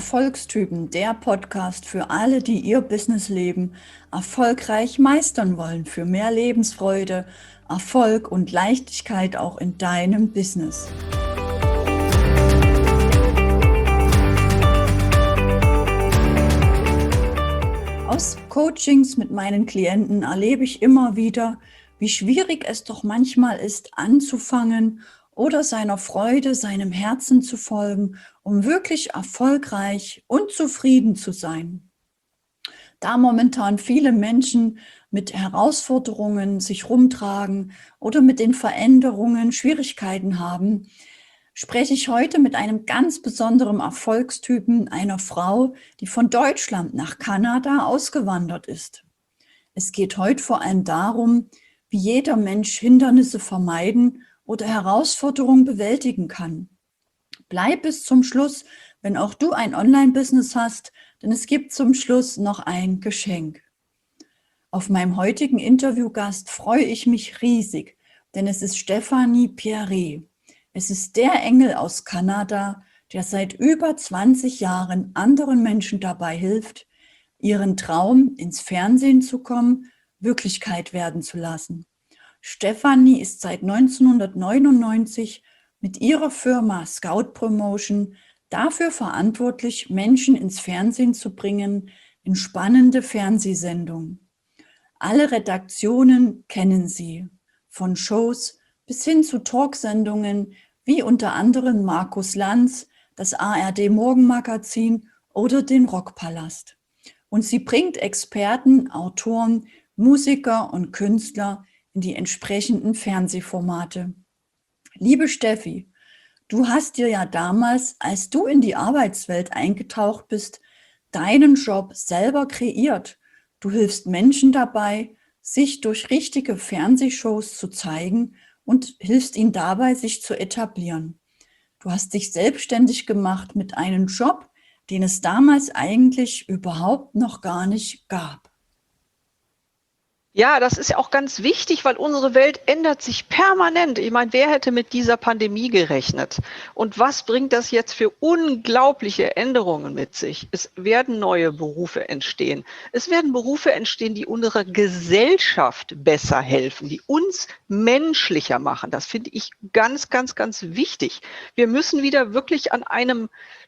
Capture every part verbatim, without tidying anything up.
Erfolgstypen, der Podcast für alle, die ihr Businessleben erfolgreich meistern wollen, für mehr Lebensfreude, Erfolg und Leichtigkeit auch in deinem Business. Aus Coachings mit meinen Klienten erlebe ich immer wieder, wie schwierig es doch manchmal ist, anzufangen oder seiner Freude, seinem Herzen zu folgen, um wirklich erfolgreich und zufrieden zu sein. Da momentan viele Menschen mit Herausforderungen sich rumtragen oder mit den Veränderungen Schwierigkeiten haben, spreche ich heute mit einem ganz besonderen Erfolgstypen, einer Frau, die von Deutschland nach Kanada ausgewandert ist. Es geht heute vor allem darum, wie jeder Mensch Hindernisse vermeiden oder Herausforderungen bewältigen kann. Bleib bis zum Schluss, wenn auch du ein Online-Business hast, denn es gibt zum Schluss noch ein Geschenk. Auf meinem heutigen Interviewgast freue ich mich riesig, denn es ist Stephanie Pierret. Es ist der Engel aus Kanada, der seit über zwanzig Jahren anderen Menschen dabei hilft, ihren Traum, ins Fernsehen zu kommen, Wirklichkeit werden zu lassen. Stephanie ist seit neunzehnhundertneunundneunzig mit ihrer Firma Scout Promotion dafür verantwortlich, Menschen ins Fernsehen zu bringen, in spannende Fernsehsendungen. Alle Redaktionen kennen sie, von Shows bis hin zu Talksendungen wie unter anderem Markus Lanz, das A R D Morgenmagazin oder den Rockpalast. Und sie bringt Experten, Autoren, Musiker und Künstler in die entsprechenden Fernsehformate. Liebe Steffi, du hast dir ja damals, als du in die Arbeitswelt eingetaucht bist, deinen Job selber kreiert. Du hilfst Menschen dabei, sich durch richtige Fernsehshows zu zeigen und hilfst ihnen dabei, sich zu etablieren. Du hast dich selbstständig gemacht mit einem Job, den es damals eigentlich überhaupt noch gar nicht gab. Ja, das ist ja auch ganz wichtig, weil unsere Welt ändert sich permanent. Ich meine, wer hätte mit dieser Pandemie gerechnet? Und was bringt das jetzt für unglaubliche Änderungen mit sich? Es werden neue Berufe entstehen. Es werden Berufe entstehen, die unserer Gesellschaft besser helfen, die uns menschlicher machen. Das finde ich ganz, ganz, ganz wichtig. Wir müssen wieder wirklich an einem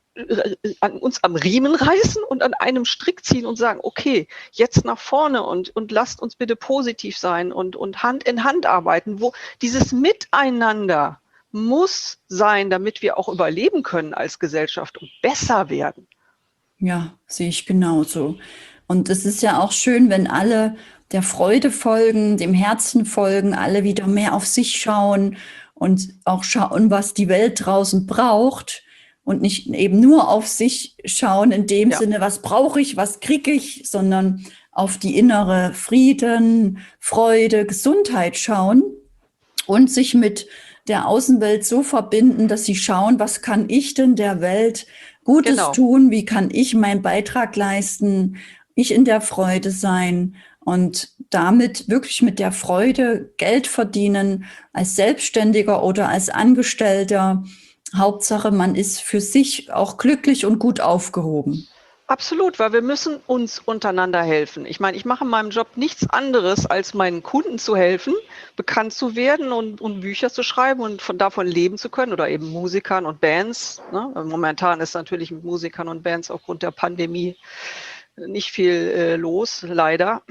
an uns am Riemen reißen und an einem Strick ziehen und sagen, okay, jetzt nach vorne und, und lasst uns bitte positiv sein und, und Hand in Hand arbeiten, wo dieses Miteinander muss sein, damit wir auch überleben können als Gesellschaft und besser werden. Ja, sehe ich genauso. Und es ist ja auch schön, wenn alle der Freude folgen, dem Herzen folgen, alle wieder mehr auf sich schauen und auch schauen, was die Welt draußen braucht. Und nicht eben nur auf sich schauen in dem ja. Sinne, was brauche ich, was kriege ich, sondern auf die innere Frieden, Freude, Gesundheit schauen und sich mit der Außenwelt so verbinden, dass sie schauen, was kann ich denn der Welt Gutes genau. tun, wie kann ich meinen Beitrag leisten, ich in der Freude sein und damit wirklich mit der Freude Geld verdienen, als Selbstständiger oder als Angestellter. Hauptsache, man ist für sich auch glücklich und gut aufgehoben. Absolut, weil wir müssen uns untereinander helfen. Ich meine, ich mache in meinem Job nichts anderes, als meinen Kunden zu helfen, bekannt zu werden und, und Bücher zu schreiben und von davon leben zu können oder eben Musikern und Bands. Ne? Momentan ist natürlich mit Musikern und Bands aufgrund der Pandemie nicht viel äh, los, leider.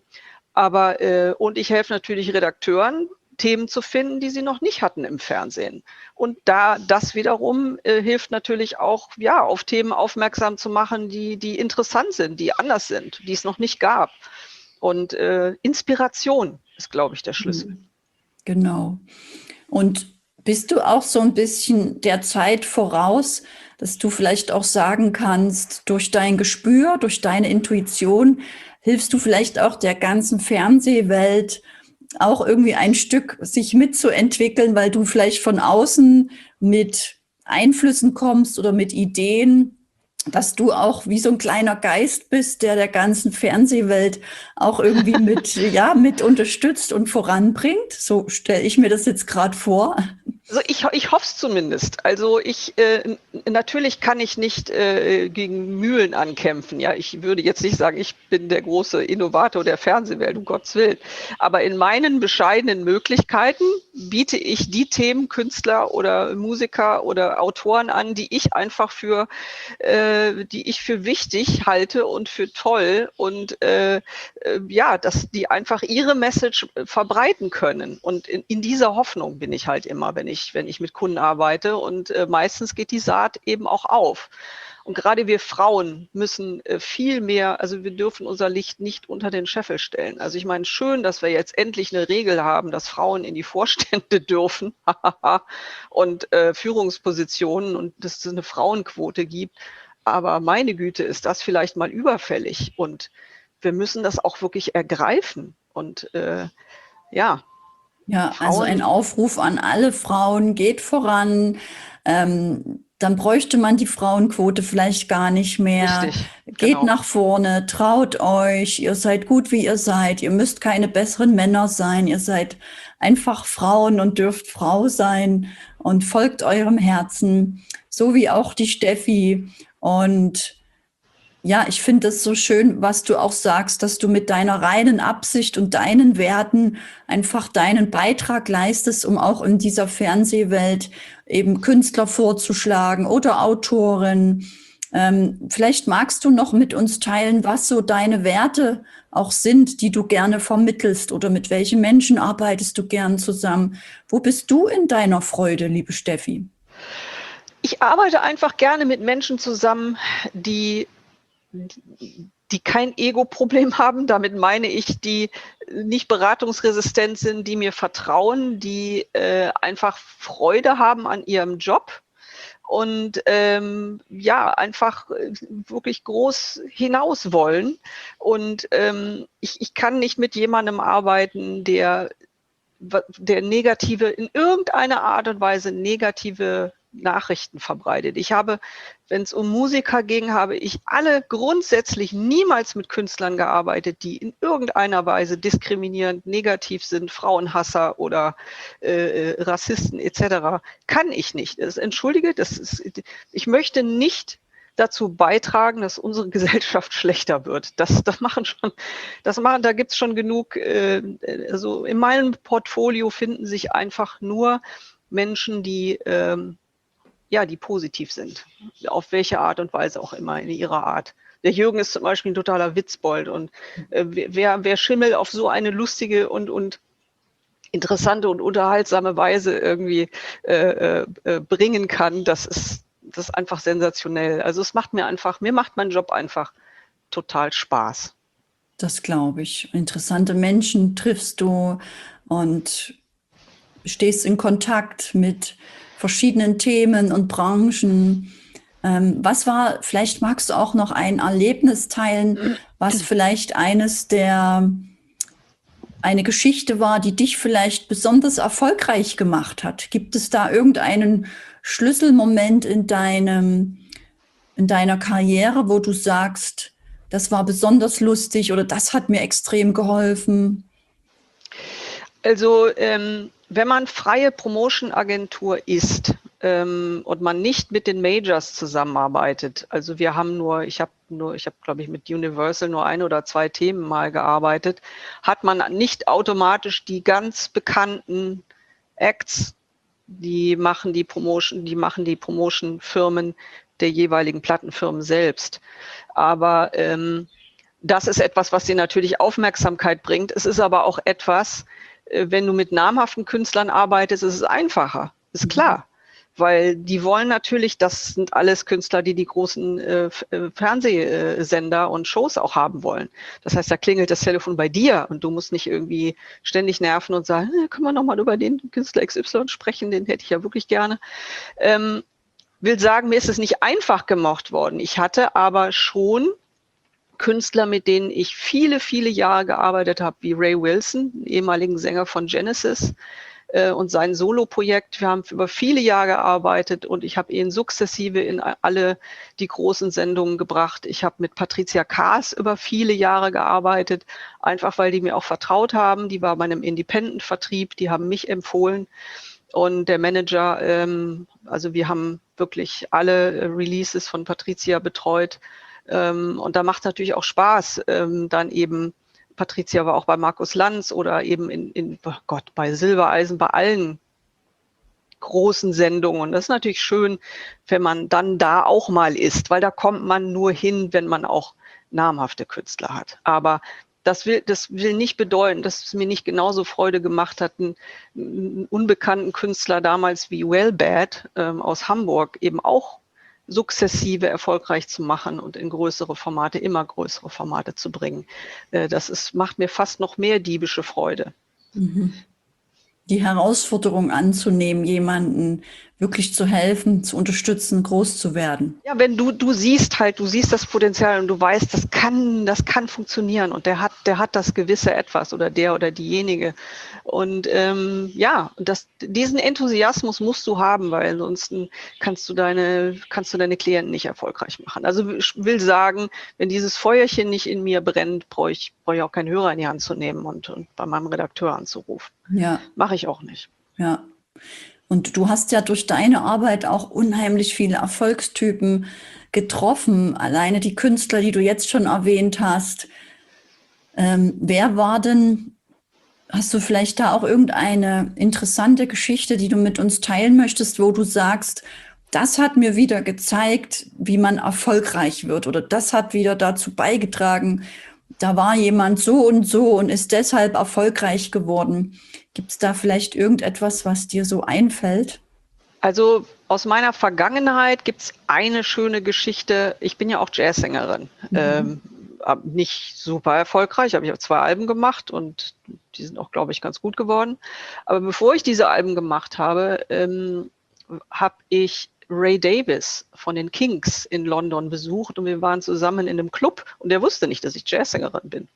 Aber äh, und ich helfe natürlich Redakteuren, Themen zu finden, die sie noch nicht hatten im Fernsehen. Und da das wiederum äh, hilft natürlich auch, ja, auf Themen aufmerksam zu machen, die, die interessant sind, die anders sind, die es noch nicht gab. Und äh, Inspiration ist, glaube ich, der Schlüssel. Genau. Und bist du auch so ein bisschen der Zeit voraus, dass du vielleicht auch sagen kannst, durch dein Gespür, durch deine Intuition, hilfst du vielleicht auch der ganzen Fernsehwelt, auch irgendwie ein Stück sich mitzuentwickeln, weil du vielleicht von außen mit Einflüssen kommst oder mit Ideen, dass du auch wie so ein kleiner Geist bist, der der ganzen Fernsehwelt auch irgendwie mit, ja, mit unterstützt und voranbringt. So stelle ich mir das jetzt gerade vor. Also ich, ich hoffe es zumindest. Also ich äh, natürlich kann ich nicht äh, gegen Mühlen ankämpfen. Ja, ich würde jetzt nicht sagen, ich bin der große Innovator der Fernsehwelt, um Gottes Willen. Aber in meinen bescheidenen Möglichkeiten biete ich die Themen, Künstler oder Musiker oder Autoren an, die ich einfach für, äh, die ich für wichtig halte und für toll und äh, äh, ja, dass die einfach ihre Message verbreiten können. Und in, in dieser Hoffnung bin ich halt immer, wenn ich, wenn ich mit Kunden arbeite. Und äh, meistens geht die Saat eben auch auf. Und gerade wir Frauen müssen äh, viel mehr, also wir dürfen unser Licht nicht unter den Scheffel stellen. Also ich meine, schön, dass wir jetzt endlich eine Regel haben, dass Frauen in die Vorstände dürfen und äh, Führungspositionen und dass es eine Frauenquote gibt. Aber meine Güte, ist das vielleicht mal überfällig. Und wir müssen das auch wirklich ergreifen. Und äh, ja, Ja, Frauen, also ein Aufruf an alle Frauen, geht voran. Ähm, dann bräuchte man die Frauenquote vielleicht gar nicht mehr. richtig, Geht genau. nach vorne, traut euch, ihr seid gut, wie ihr seid. Ihr müsst keine besseren Männer sein. Ihr seid einfach Frauen und dürft Frau sein und folgt eurem Herzen, so wie auch die Steffi. Und ja, ich finde es so schön, was du auch sagst, dass du mit deiner reinen Absicht und deinen Werten einfach deinen Beitrag leistest, um auch in dieser Fernsehwelt eben Künstler vorzuschlagen oder Autoren. Ähm, vielleicht magst du noch mit uns teilen, was so deine Werte auch sind, die du gerne vermittelst, oder mit welchen Menschen arbeitest du gern zusammen? Wo bist du in deiner Freude, liebe Steffi? Ich arbeite einfach gerne mit Menschen zusammen, die die kein Ego-Problem haben. Damit meine ich, die nicht beratungsresistent sind, die mir vertrauen, die äh, einfach Freude haben an ihrem Job und ähm, ja, einfach wirklich groß hinaus wollen. Und ähm, ich, ich kann nicht mit jemandem arbeiten, der, der negative, in irgendeiner Art und Weise negative Nachrichten verbreitet. Ich habe, wenn es um Musiker ging, habe ich alle grundsätzlich niemals mit Künstlern gearbeitet, die in irgendeiner Weise diskriminierend, negativ sind, Frauenhasser oder äh, Rassisten et cetera. Kann ich nicht. Das, entschuldige, das ist, ich möchte nicht dazu beitragen, dass unsere Gesellschaft schlechter wird. Das, das machen schon, das machen, da gibt es schon genug. Äh, also in meinem Portfolio finden sich einfach nur Menschen, die ähm, ja, die positiv sind, auf welche Art und Weise auch immer, in ihrer Art. Der Jürgen ist zum Beispiel ein totaler Witzbold und äh, wer, wer Schimmel auf so eine lustige und, und interessante und unterhaltsame Weise irgendwie äh, äh, bringen kann, das ist, das ist einfach sensationell. Also es macht mir einfach, mir macht mein Job einfach total Spaß. Das glaube ich. Interessante Menschen triffst du und stehst in Kontakt mit verschiedenen Themen und Branchen. Ähm, was war, vielleicht magst du auch noch ein Erlebnis teilen, was vielleicht eines der, eine Geschichte war, die dich vielleicht besonders erfolgreich gemacht hat. Gibt es da irgendeinen Schlüsselmoment in deinem, in deiner Karriere, wo du sagst, das war besonders lustig oder das hat mir extrem geholfen? Also ähm, wenn man freie Promotion-Agentur ist ähm, und man nicht mit den Majors zusammenarbeitet, also wir haben nur, ich habe nur, ich habe glaube ich mit Universal nur ein oder zwei Themen mal gearbeitet, hat man nicht automatisch die ganz bekannten Acts, die machen die Promotion, die machen die Promotion-Firmen der jeweiligen Plattenfirmen selbst. Aber ähm, das ist etwas, was dir natürlich Aufmerksamkeit bringt. Es ist aber auch etwas, wenn du mit namhaften Künstlern arbeitest, ist es einfacher, ist klar. Weil die wollen natürlich, das sind alles Künstler, die die großen äh, Fernsehsender und Shows auch haben wollen. Das heißt, da klingelt das Telefon bei dir und du musst nicht irgendwie ständig nerven und sagen, hey, können wir nochmal über den Künstler X Y sprechen, den hätte ich ja wirklich gerne. Ähm, will sagen, mir ist es nicht einfach gemocht worden. Ich hatte aber schon Künstler, mit denen ich viele, viele Jahre gearbeitet habe, wie Ray Wilson, ehemaligen Sänger von Genesis, äh, und sein Solo-Projekt. Wir haben über viele Jahre gearbeitet und ich habe ihn sukzessive in alle die großen Sendungen gebracht. Ich habe mit Patricia Kaas über viele Jahre gearbeitet, einfach weil die mir auch vertraut haben. Die war bei einem Independent-Vertrieb, die haben mich empfohlen. Und der Manager, ähm, also wir haben wirklich alle äh, Releases von Patricia betreut. Ähm, und da macht natürlich auch Spaß, ähm, dann eben, Patricia war auch bei Markus Lanz oder eben in, in oh Gott, bei Silbereisen, bei allen großen Sendungen. Und das ist natürlich schön, wenn man dann da auch mal ist, weil da kommt man nur hin, wenn man auch namhafte Künstler hat. Aber das will, das will nicht bedeuten, dass es mir nicht genauso Freude gemacht hat, einen, einen unbekannten Künstler damals wie Wellbad ähm, aus Hamburg eben auch sukzessive erfolgreich zu machen und in größere Formate, immer größere Formate zu bringen. Äh, das ist, macht mir fast noch mehr diebische Freude. Mhm. Die Herausforderung anzunehmen, jemanden wirklich zu helfen, zu unterstützen, groß zu werden. Ja, wenn du, du siehst halt, du siehst das Potenzial und du weißt, das kann, das kann funktionieren und der hat, der hat das gewisse Etwas oder der oder diejenige. Und ähm, ja, das, diesen Enthusiasmus musst du haben, weil ansonsten kannst du deine, kannst du deine Klienten nicht erfolgreich machen. Also ich will sagen, wenn dieses Feuerchen nicht in mir brennt, brauche ich, brauche ich auch keinen Hörer in die Hand zu nehmen und, und bei meinem Redakteur anzurufen. Ja. Mache ich auch nicht. Ja. Und du hast ja durch deine Arbeit auch unheimlich viele Erfolgstypen getroffen. Alleine die Künstler, die du jetzt schon erwähnt hast. Ähm, wer war denn, hast du vielleicht da auch irgendeine interessante Geschichte, die du mit uns teilen möchtest, wo du sagst, das hat mir wieder gezeigt, wie man erfolgreich wird oder das hat wieder dazu beigetragen, da war jemand so und so und ist deshalb erfolgreich geworden. Gibt es da vielleicht irgendetwas, was dir so einfällt? Also aus meiner Vergangenheit gibt es eine schöne Geschichte. Ich bin ja auch Jazzsängerin. Mhm. Ähm, nicht super erfolgreich, aber ich habe zwei Alben gemacht und die sind auch, glaube ich, ganz gut geworden. Aber bevor ich diese Alben gemacht habe, ähm, habe ich Ray Davies von den Kinks in London besucht und wir waren zusammen in einem Club und der wusste nicht, dass ich Jazzsängerin bin.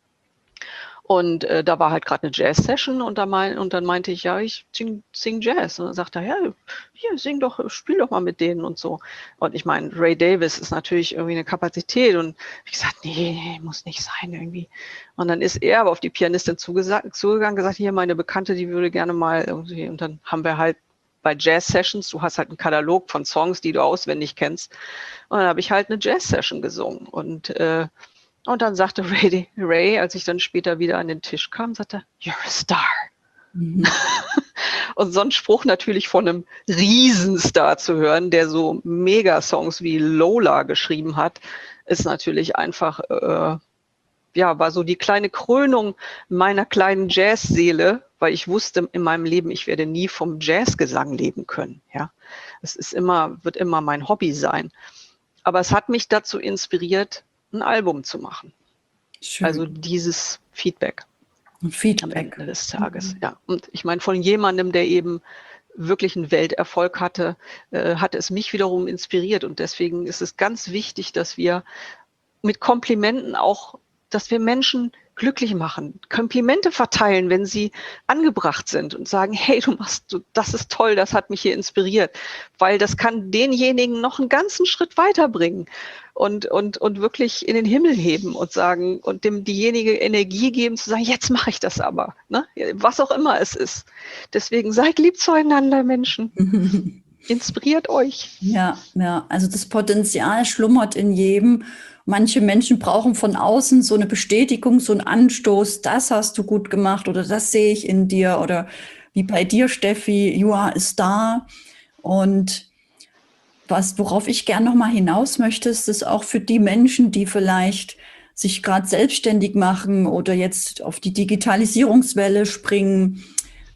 Und äh, da war halt gerade eine Jazz-Session und, da mein, und dann meinte ich, ja, ich sing, sing Jazz. Und dann sagte er, ja, hier, sing doch, spiel doch mal mit denen und so. Und ich meine, Ray Davies ist natürlich irgendwie eine Kapazität und ich gesagt, nee, nee, muss nicht sein irgendwie. Und dann ist er aber auf die Pianistin zugesagt, zugegangen, gesagt, hier, meine Bekannte, die würde gerne mal irgendwie, und dann haben wir halt bei Jazz-Sessions, du hast halt einen Katalog von Songs, die du auswendig kennst. Und dann habe ich halt eine Jazz-Session gesungen und äh, Und dann sagte Ray, Ray, als ich dann später wieder an den Tisch kam, sagte, you're a star. Mhm. Und so ein Spruch natürlich von einem Riesenstar zu hören, der so Megasongs wie Lola geschrieben hat, ist natürlich einfach, äh, ja, war so die kleine Krönung meiner kleinen Jazzseele, weil ich wusste in meinem Leben, ich werde nie vom Jazzgesang leben können. Ja, es ist immer, wird immer mein Hobby sein. Aber es hat mich dazu inspiriert, ein Album zu machen. Schön. Also dieses Feedback. Feedback. Am Ende des Tages, mhm. ja. Und ich meine, von jemandem, der eben wirklich einen Welterfolg hatte, äh, hat es mich wiederum inspiriert. Und deswegen ist es ganz wichtig, dass wir mit Komplimenten auch, dass wir Menschen glücklich machen, Komplimente verteilen, wenn sie angebracht sind und sagen, hey, du machst, das ist toll, das hat mich hier inspiriert, weil das kann denjenigen noch einen ganzen Schritt weiterbringen und, und, und wirklich in den Himmel heben und sagen und dem diejenige Energie geben, zu sagen, jetzt mache ich das aber, ne? Was auch immer es ist. Deswegen seid lieb zueinander, Menschen. Inspiriert euch. Ja, ja, also das Potenzial schlummert in jedem. Manche Menschen brauchen von außen so eine Bestätigung, so einen Anstoß, das hast du gut gemacht oder das sehe ich in dir oder wie bei dir, Steffi, you are a star. Und was, worauf ich gern nochmal hinaus möchte, ist es auch für die Menschen, die vielleicht sich gerade selbstständig machen oder jetzt auf die Digitalisierungswelle springen,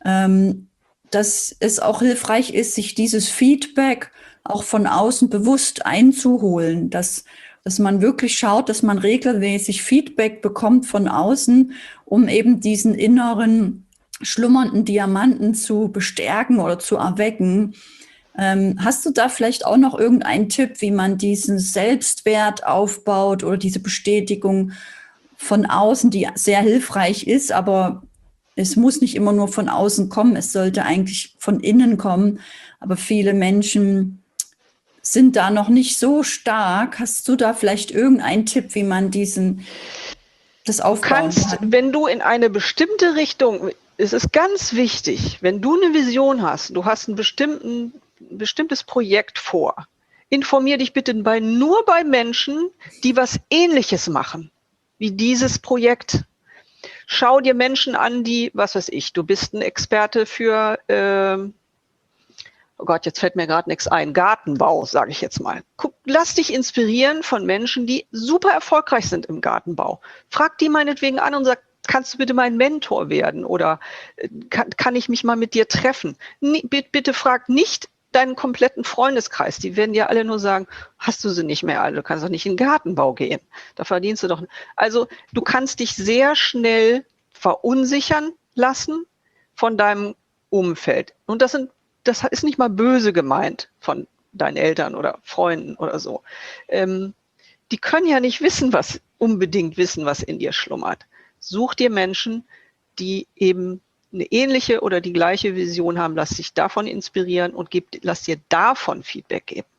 ähm, dass es auch hilfreich ist, sich dieses Feedback auch von außen bewusst einzuholen, dass, dass man wirklich schaut, dass man regelmäßig Feedback bekommt von außen, um eben diesen inneren schlummernden Diamanten zu bestärken oder zu erwecken. Ähm, hast du da vielleicht auch noch irgendeinen Tipp, wie man diesen Selbstwert aufbaut oder diese Bestätigung von außen, die sehr hilfreich ist, aber es muss nicht immer nur von außen kommen, es sollte eigentlich von innen kommen. Aber viele Menschen sind da noch nicht so stark. Hast du da vielleicht irgendeinen Tipp, wie man diesen, das aufbauen kannst, kann? Wenn du in eine bestimmte Richtung, es ist ganz wichtig, wenn du eine Vision hast, du hast ein bestimmten, ein bestimmtes Projekt vor, informier dich bitte bei, nur bei Menschen, die was Ähnliches machen, wie dieses Projekt. Schau dir Menschen an, die, was weiß ich, du bist ein Experte für, äh, oh Gott, jetzt fällt mir gerade nichts ein, Gartenbau, sage ich jetzt mal. Guck, lass dich inspirieren von Menschen, die super erfolgreich sind im Gartenbau. Frag die meinetwegen an und sag, kannst du bitte mein Mentor werden oder äh, kann, kann ich mich mal mit dir treffen? Nie, bitte, bitte frag nicht deinen kompletten Freundeskreis. Die werden dir alle nur sagen, hast du sie nicht mehr alle, du kannst doch nicht in den Gartenbau gehen. Da verdienst du doch. Also du kannst dich sehr schnell verunsichern lassen von deinem Umfeld. Und das sind, das ist nicht mal böse gemeint von deinen Eltern oder Freunden oder so. Ähm, die können ja nicht wissen, was unbedingt wissen, was in dir schlummert. Such dir Menschen, die eben eine ähnliche oder die gleiche Vision haben, lass dich davon inspirieren und gib, lass dir davon Feedback geben.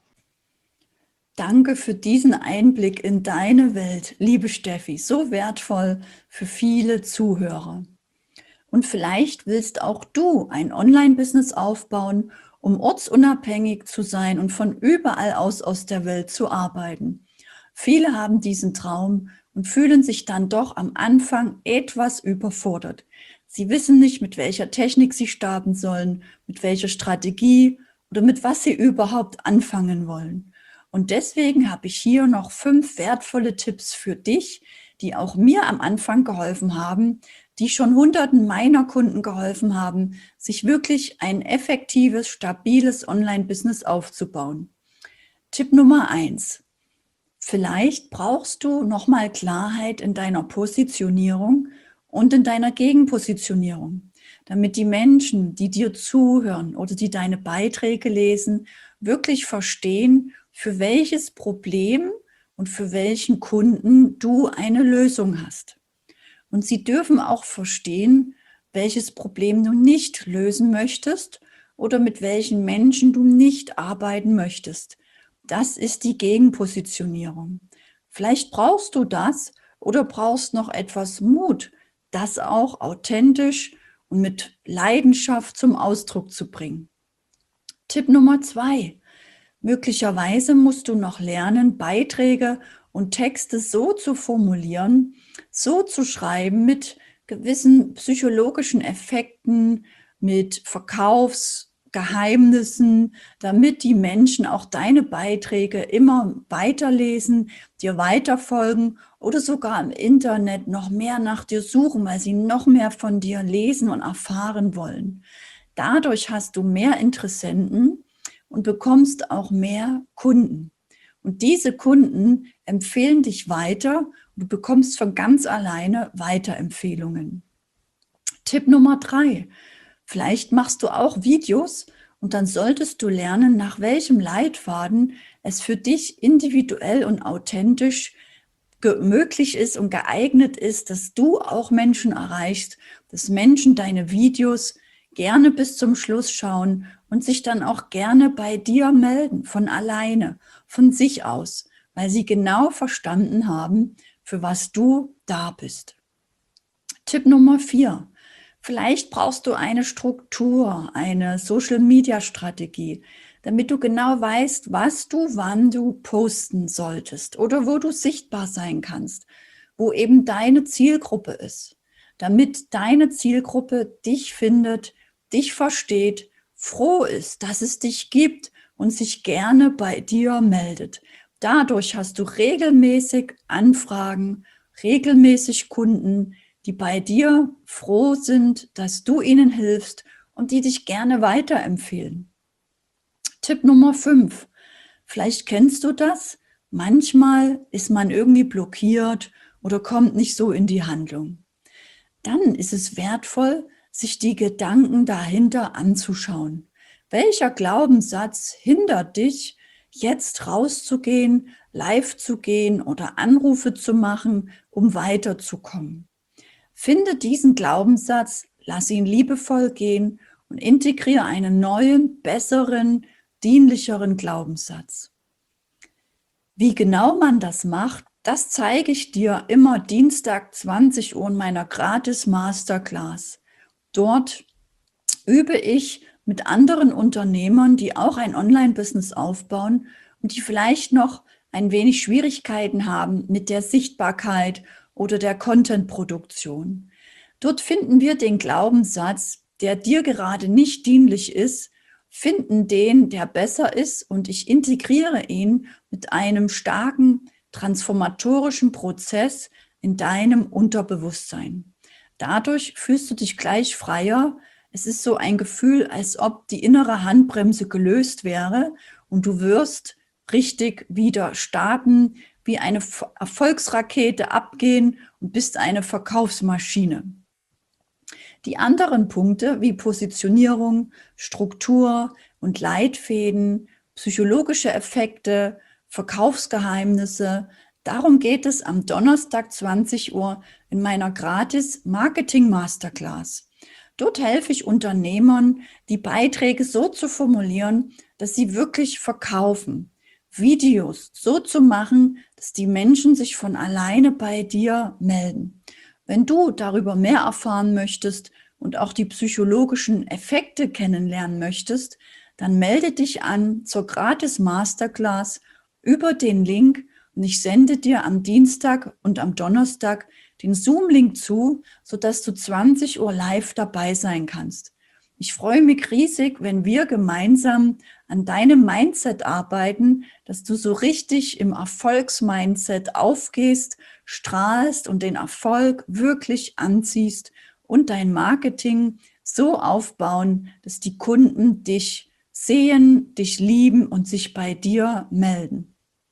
Danke für diesen Einblick in deine Welt, liebe Steffi, so wertvoll für viele Zuhörer. Und vielleicht willst auch du ein Online-Business aufbauen, um ortsunabhängig zu sein und von überall aus aus der Welt zu arbeiten. Viele haben diesen Traum und fühlen sich dann doch am Anfang etwas überfordert. Sie wissen nicht, mit welcher Technik sie starten sollen, mit welcher Strategie oder mit was sie überhaupt anfangen wollen. Und deswegen habe ich hier noch fünf wertvolle Tipps für dich, die auch mir am Anfang geholfen haben, die schon Hunderten meiner Kunden geholfen haben, sich wirklich ein effektives, stabiles Online-Business aufzubauen. Tipp Nummer eins. Vielleicht brauchst du nochmal Klarheit in deiner Positionierung und in deiner Gegenpositionierung, damit die Menschen, die dir zuhören oder die deine Beiträge lesen, wirklich verstehen, für welches Problem und für welchen Kunden du eine Lösung hast. Und sie dürfen auch verstehen, welches Problem du nicht lösen möchtest oder mit welchen Menschen du nicht arbeiten möchtest. Das ist die Gegenpositionierung. Vielleicht brauchst du das oder brauchst noch etwas Mut, das auch authentisch und mit Leidenschaft zum Ausdruck zu bringen. Tipp Nummer zwei. Möglicherweise musst du noch lernen, Beiträge und Texte so zu formulieren, so zu schreiben mit gewissen psychologischen Effekten, mit Verkaufsgeheimnissen, damit die Menschen auch deine Beiträge immer weiterlesen, dir weiterfolgen oder sogar im Internet noch mehr nach dir suchen, weil sie noch mehr von dir lesen und erfahren wollen. Dadurch hast du mehr Interessenten und bekommst auch mehr Kunden. Und diese Kunden empfehlen dich weiter und du bekommst von ganz alleine Weiterempfehlungen. Tipp Nummer drei. Vielleicht machst du auch Videos und dann solltest du lernen, nach welchem Leitfaden es für dich individuell und authentisch möglich ist und geeignet ist, dass du auch Menschen erreichst, dass Menschen deine Videos gerne bis zum Schluss schauen und sich dann auch gerne bei dir melden, von alleine, von sich aus, weil sie genau verstanden haben, für was du da bist. Tipp Nummer vier. Vielleicht brauchst du eine Struktur, eine Social-Media-Strategie, damit du genau weißt, was du wann du posten solltest oder wo du sichtbar sein kannst, wo eben deine Zielgruppe ist, damit deine Zielgruppe dich findet, dich versteht, froh ist, dass es dich gibt und sich gerne bei dir meldet. Dadurch hast du regelmäßig Anfragen, regelmäßig Kunden, die bei dir froh sind, dass du ihnen hilfst und die dich gerne weiterempfehlen. Tipp Nummer fünf. Vielleicht kennst du das. Manchmal ist man irgendwie blockiert oder kommt nicht so in die Handlung. Dann ist es wertvoll, sich die Gedanken dahinter anzuschauen. Welcher Glaubenssatz hindert dich, jetzt rauszugehen, live zu gehen oder Anrufe zu machen, um weiterzukommen? Finde diesen Glaubenssatz, lass ihn liebevoll gehen und integriere einen neuen, besseren, dienlicheren Glaubenssatz. Wie genau man das macht, das zeige ich dir immer Dienstag zwanzig Uhr in meiner gratis Masterclass. Dort übe ich mit anderen Unternehmern, die auch ein Online-Business aufbauen und die vielleicht noch ein wenig Schwierigkeiten haben mit der Sichtbarkeit oder der Content-Produktion. Dort finden wir den Glaubenssatz, der dir gerade nicht dienlich ist, finden den, der besser ist, und ich integriere ihn mit einem starken transformatorischen Prozess in deinem Unterbewusstsein. Dadurch fühlst du dich gleich freier. Es ist so ein Gefühl, als ob die innere Handbremse gelöst wäre und du wirst richtig wieder starten, wie eine Erfolgsrakete abgehen und bist eine Verkaufsmaschine. Die anderen Punkte wie Positionierung, Struktur und Leitfäden, psychologische Effekte, Verkaufsgeheimnisse, darum geht es am Donnerstag zwanzig Uhr in meiner gratis Marketing Masterclass. Dort helfe ich Unternehmern, die Beiträge so zu formulieren, dass sie wirklich verkaufen. Videos so zu machen, dass die Menschen sich von alleine bei dir melden. Wenn du darüber mehr erfahren möchtest und auch die psychologischen Effekte kennenlernen möchtest, dann melde dich an zur gratis Masterclass über den Link und ich sende dir am Dienstag und am Donnerstag den Zoom-Link zu, sodass du zwanzig Uhr live dabei sein kannst. Ich freue mich riesig, wenn wir gemeinsam an deinem Mindset arbeiten, dass du so richtig im Erfolgsmindset aufgehst, strahlst und den Erfolg wirklich anziehst und dein Marketing so aufbauen, dass die Kunden dich sehen, dich lieben und sich bei dir melden.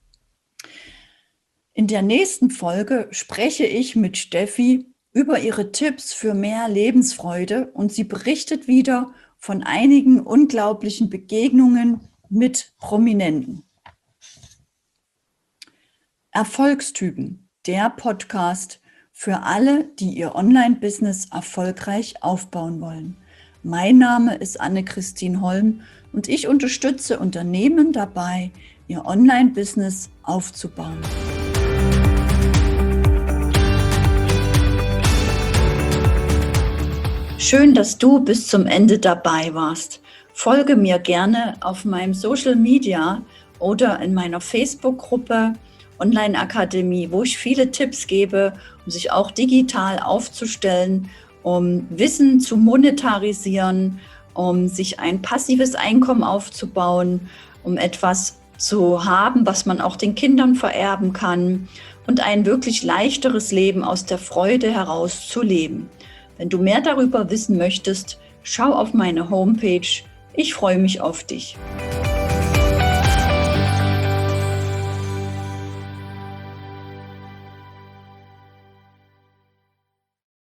In der nächsten Folge spreche ich mit Steffi über ihre Tipps für mehr Lebensfreude und sie berichtet wieder von einigen unglaublichen Begegnungen mit Prominenten. Erfolgstypen, der Podcast für alle, die ihr Online-Business erfolgreich aufbauen wollen. Mein Name ist Anne-Christine Holm und ich unterstütze Unternehmen dabei, ihr Online-Business aufzubauen. Schön, dass du bis zum Ende dabei warst. Folge mir gerne auf meinem Social Media oder in meiner Facebook-Gruppe Online Akademie, wo ich viele Tipps gebe, um sich auch digital aufzustellen, um Wissen zu monetarisieren, um sich ein passives Einkommen aufzubauen, um etwas zu haben, was man auch den Kindern vererben kann und ein wirklich leichteres Leben aus der Freude heraus zu leben. Wenn du mehr darüber wissen möchtest, schau auf meine Homepage. Ich freue mich auf dich.